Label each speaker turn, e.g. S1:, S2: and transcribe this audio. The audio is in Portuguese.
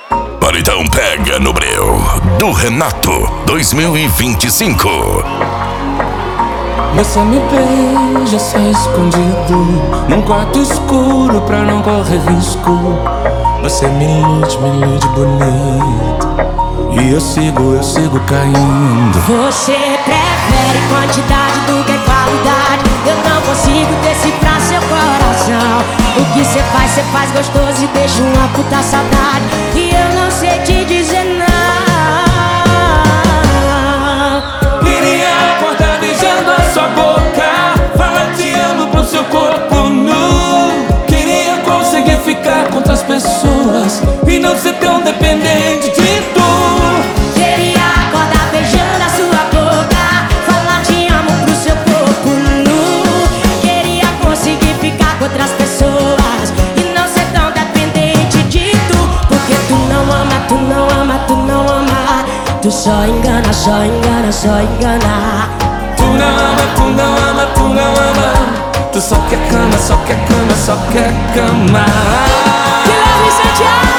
S1: Paredão Pega no Breu, do Renato 2025.
S2: Você me beija só escondido, num quarto escuro pra não correr risco. Você me ilude bonito, e eu sigo caindo.
S3: Você prefere quantidade do que qualidade. Eu não consigo decifrar seu coração. O que cê faz gostoso e deixa uma puta saudade. E eu não sei te dizer não.
S2: Queria acordar beijando a sua boca, falar te amo pro seu corpo nu. Queria conseguir ficar com outras pessoas e não ser tão dependente de tu.
S3: Queria acordar beijando a sua boca, falar te amo pro seu corpo nu. Queria conseguir ficar com outras pessoas e não ser tão dependente de tu. Porque tu não ama, tu não ama, tu não ama. Tu só engana, só engana, só engana.
S2: Tu não ama, tu não ama, tu não ama. Tu só quer cama, só quer cama, só quer cama.
S3: Guilherme Santiago.